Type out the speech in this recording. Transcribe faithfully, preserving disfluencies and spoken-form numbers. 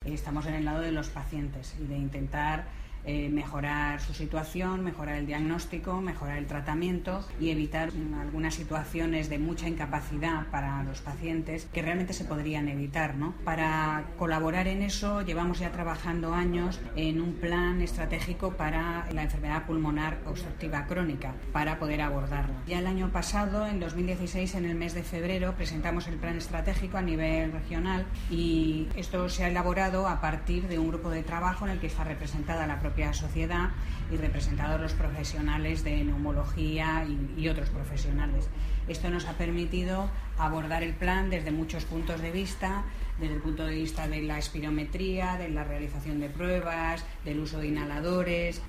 estamos en el lado de los pacientes y de intentar Eh, mejorar su situación, mejorar el diagnóstico, mejorar el tratamiento y evitar algunas situaciones de mucha incapacidad para los pacientes que realmente se podrían evitar, ¿no? Para colaborar en eso llevamos ya trabajando años en un plan estratégico para la enfermedad pulmonar obstructiva crónica, para poder abordarla. Ya el año pasado, en dos mil dieciséis, en el mes de febrero, presentamos el plan estratégico a nivel regional y esto se ha elaborado a partir de un grupo de trabajo en el que está representada la propia sociedad y representados los profesionales de neumología y, y otros profesionales. Esto nos ha permitido abordar el plan desde muchos puntos de vista, desde el punto de vista de la espirometría, de la realización de pruebas, del uso de inhaladores.